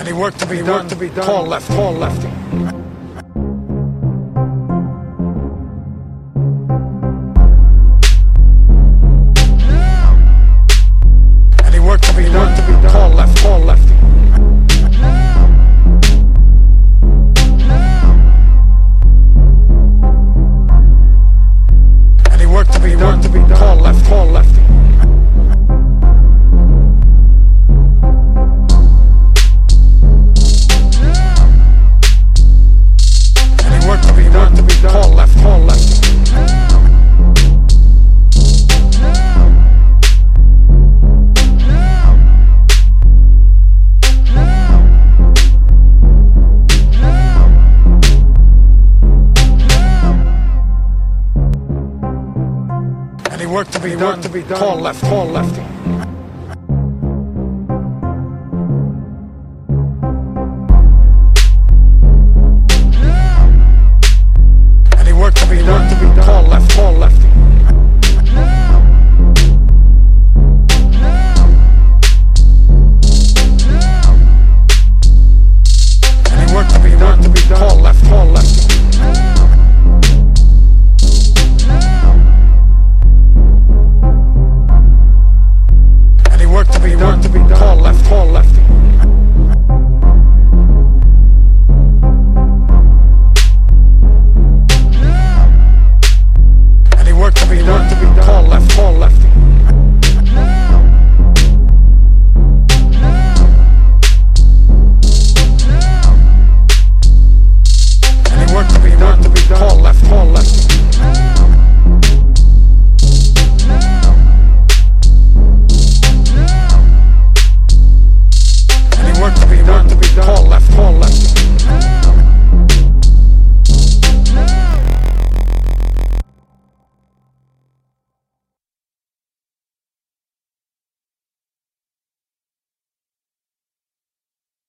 Any work to be done, call left, call lefty. Any work to be done, call left, call lefty. Any work to be done, call left, call lefty. Call left, call left. Any work to be done, call left, call lefty. Work to be done, call left, call lefty. Any work to be done, call left, call lefty. Any work to be done, call left, call lefty.